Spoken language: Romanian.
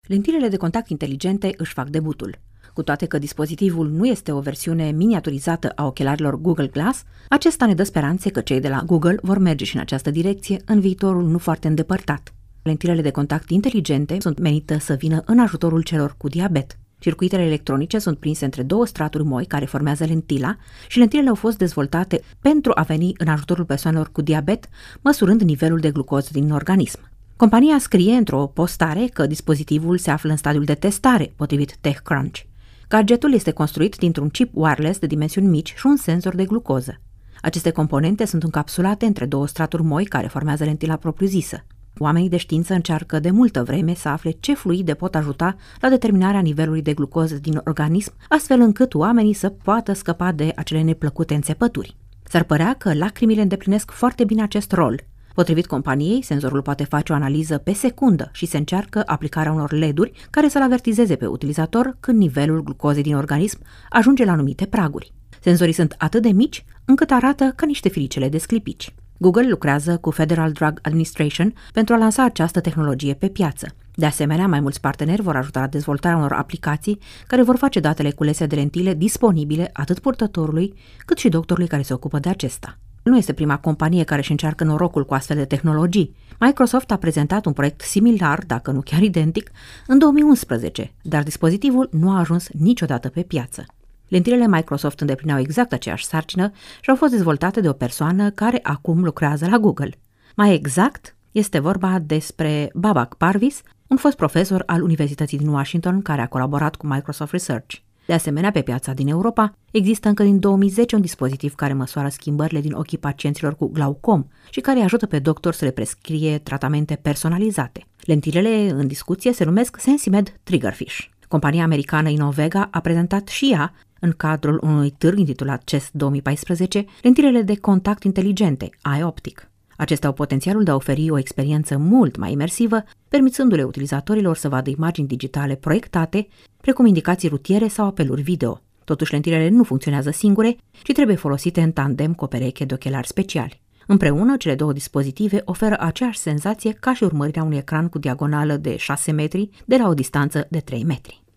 Lentilele de contact inteligente își fac debutul. Cu toate că dispozitivul nu este o versiune miniaturizată a ochelarilor Google Glass, acesta ne dă speranțe că cei de la Google vor merge și în această direcție în viitorul nu foarte îndepărtat. Lentilele de contact inteligente sunt menite să vină în ajutorul celor cu diabet. Circuitele electronice sunt prinse între două straturi moi care formează lentila și lentilele au fost dezvoltate pentru a veni în ajutorul persoanelor cu diabet, măsurând nivelul de glucoză din organism. Compania scrie într-o postare că dispozitivul se află în stadiul de testare, potrivit TechCrunch. Gadgetul este construit dintr-un chip wireless de dimensiuni mici și un senzor de glucoză. Aceste componente sunt încapsulate între două straturi moi care formează lentila propriu-zisă. Oamenii de știință încearcă de multă vreme să afle ce fluide pot ajuta la determinarea nivelului de glucoză din organism, astfel încât oamenii să poată scăpa de acele neplăcute înțepături. S-ar părea că lacrimile îndeplinesc foarte bine acest rol. Potrivit companiei, senzorul poate face o analiză pe secundă și se încearcă aplicarea unor LED-uri care să-l avertizeze pe utilizator când nivelul glucozei din organism ajunge la anumite praguri. Senzorii sunt atât de mici încât arată ca niște filicele de sclipici. Google lucrează cu Federal Drug Administration pentru a lansa această tehnologie pe piață. De asemenea, mai mulți parteneri vor ajuta la dezvoltarea unor aplicații care vor face datele culese de lentile disponibile atât purtătorului cât și doctorului care se ocupă de acesta. Nu este prima companie care își încearcă norocul cu astfel de tehnologii. Microsoft a prezentat un proiect similar, dacă nu chiar identic, în 2011, dar dispozitivul nu a ajuns niciodată pe piață. Lentilele Microsoft îndeplineau exact aceeași sarcină și au fost dezvoltate de o persoană care acum lucrează la Google. Mai exact, este vorba despre Babak Parviz, un fost profesor al Universității din Washington care a colaborat cu Microsoft Research. De asemenea, pe piața din Europa există încă din 2010 un dispozitiv care măsoară schimbările din ochii pacienților cu glaucom și care ajută pe doctor să le prescrie tratamente personalizate. Lentilele în discuție se numesc SensiMed Triggerfish. Compania americană Innovega a prezentat și ea, în cadrul unui târg intitulat CES 2014, lentilele de contact inteligente, iOptic. Acestea au potențialul de a oferi o experiență mult mai imersivă, permițându-le utilizatorilor să vadă imagini digitale proiectate, precum indicații rutiere sau apeluri video. Totuși, lentilele nu funcționează singure, ci trebuie folosite în tandem cu o pereche de ochelari speciali. Împreună, cele două dispozitive oferă aceeași senzație ca și urmărirea unui ecran cu diagonală de 6 metri de la o distanță de 3 metri.